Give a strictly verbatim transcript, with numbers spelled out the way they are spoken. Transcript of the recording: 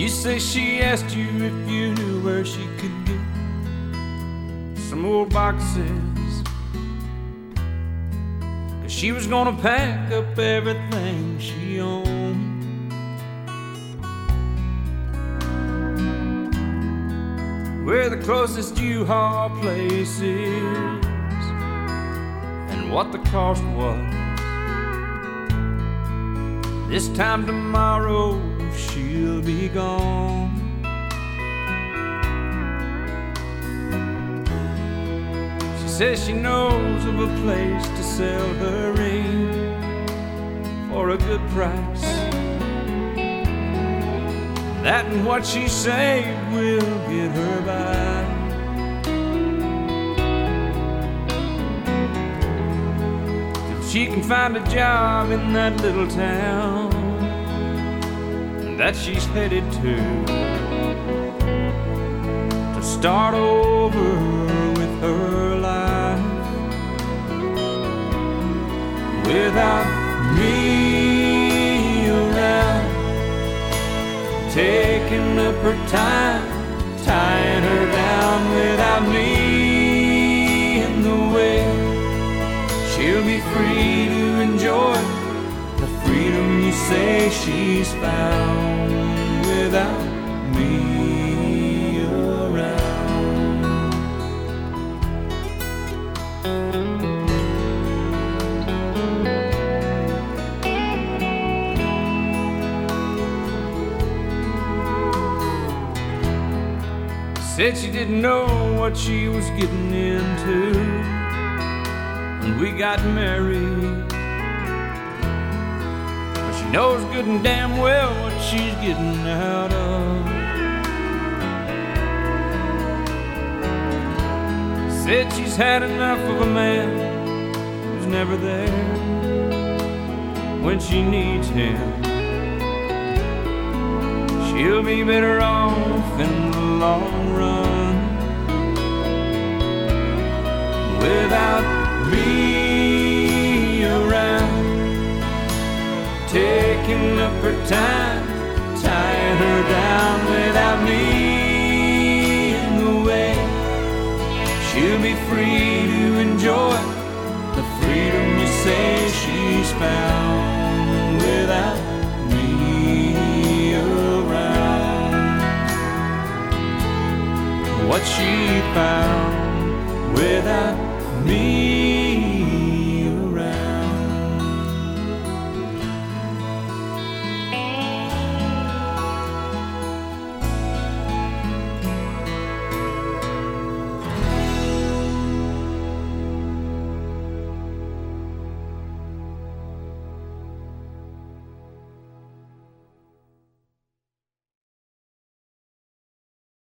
You say she asked you if you knew where she could get some old boxes, 'cause she was gonna pack up everything she owned. Where the closest U-Haul place is and what the cost was. This time tomorrow she'll be gone. She says she knows of a place to sell her ring for a good price. That and what she saved will get her by. If she can find a job in that little town that she's headed to, to start over with her life without me around, taking up her time, tying her down without me in the way. She'll be free to enjoy the freedom you say she's found without me around. Said she didn't know what she was getting into when we got married, but she knows good and damn well what she's getting out of. Said she's had enough of a man who's never there when she needs him. She'll be better off in the long run without me around, taking up her time, tying her down without me in the way. She'll be free to enjoy the freedom you say she's found without me around. What she found without me